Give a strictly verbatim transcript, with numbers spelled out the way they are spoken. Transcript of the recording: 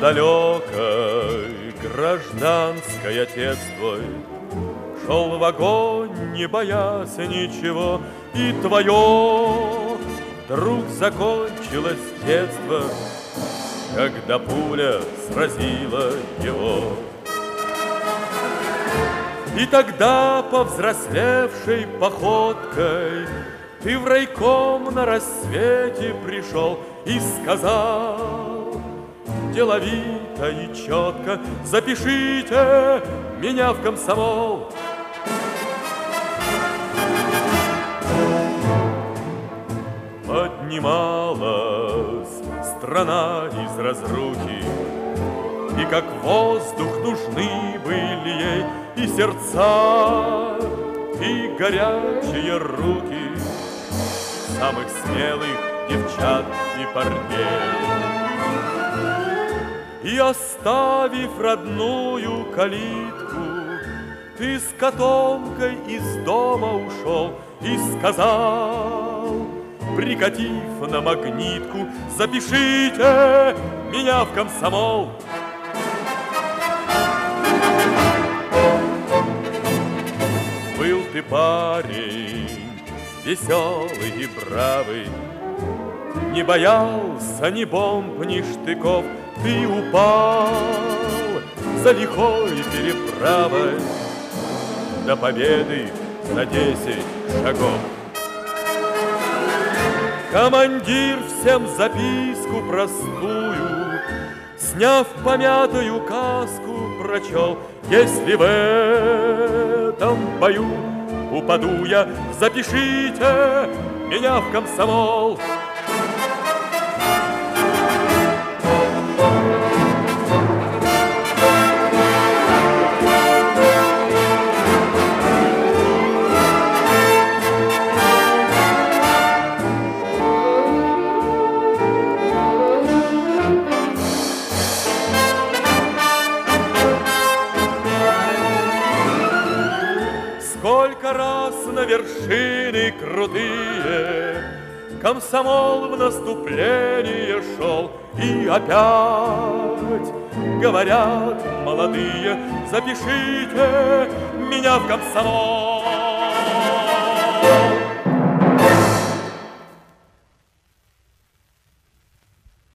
далекой гражданской отец твой шел в огонь, не боясь ничего, и твое вдруг закончилось детство, когда пуля сразила его. И тогда, повзрослевшей походкой, ты в райком на рассвете пришел и сказал деловито и четко: запишите меня в комсомол. Поднималась страна из разрухи, и как воздух нужны были ей и сердца, и горячие руки самых смелых девчат и парней. И оставив родную калитку, ты с котомкой из дома ушел и сказал, прикатив на магнитку: запишите меня в комсомол. Был ты парень веселый и бравый, не боялся ни бомб, ни штыков. Ты упал за лихой переправой до победы за десять шагов. Командир всем записку простую, сняв помятую каску, прочел: если в этом бою упаду я, запишите меня в комсомол. Сколько раз на вершины крутые комсомол в наступление шел, и опять говорят молодые: запишите меня в комсомол.